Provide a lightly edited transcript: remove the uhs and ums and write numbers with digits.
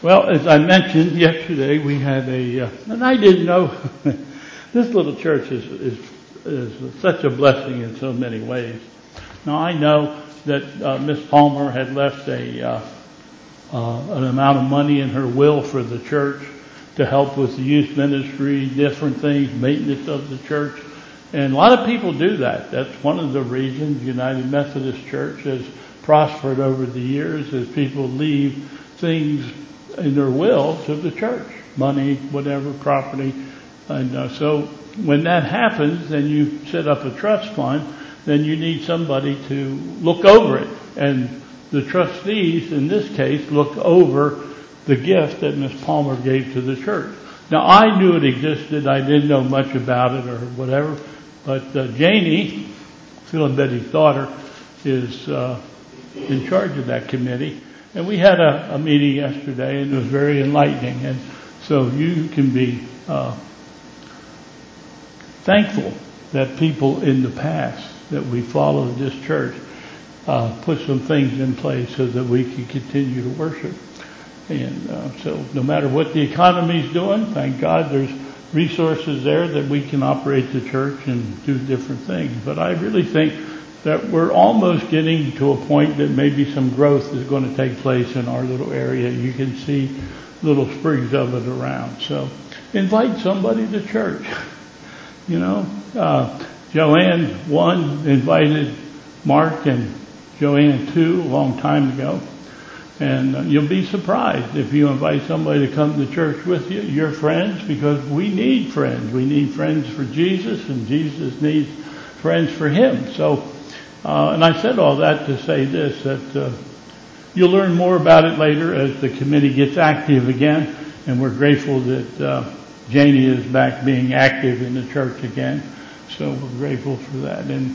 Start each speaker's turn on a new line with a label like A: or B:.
A: Well, as I mentioned yesterday, we had and I didn't know, this little church is such a blessing in so many ways. Now I know that Miss Palmer had left an amount of money in her will for the church to help with the youth ministry, different things, maintenance of the church. And a lot of people do that. That's one of the reasons United Methodist Church has prospered over the years, is people leave things in their will to the church, money, whatever, property. And so when that happens, then you set up a trust fund, then you need somebody to look over it. And the trustees, in this case, looked over the gift that Miss Palmer gave to the church. Now, I knew it existed. I didn't know much about it or whatever. But Janie, Phil and Betty's daughter, is in charge of that committee. And we had a meeting yesterday, and it was very enlightening. And so you can be thankful that people in the past that we followed this church put some things in place so that we can continue to worship. And so no matter what the economy's doing, thank God there's resources there that we can operate the church and do different things. But I really think that we're almost getting to a point that maybe some growth is going to take place in our little area. You can see little sprigs of it around. So invite somebody to church. You know, Joanne 1 invited Mark and Joanne 2 a long time ago. And you'll be surprised if you invite somebody to come to church with you, your friends, because we need friends. We need friends for Jesus, and Jesus needs friends for him. So, and I said all that to say this, that you'll learn more about it later as the committee gets active again. And we're grateful that Janie is back being active in the church again. So we're grateful for that. And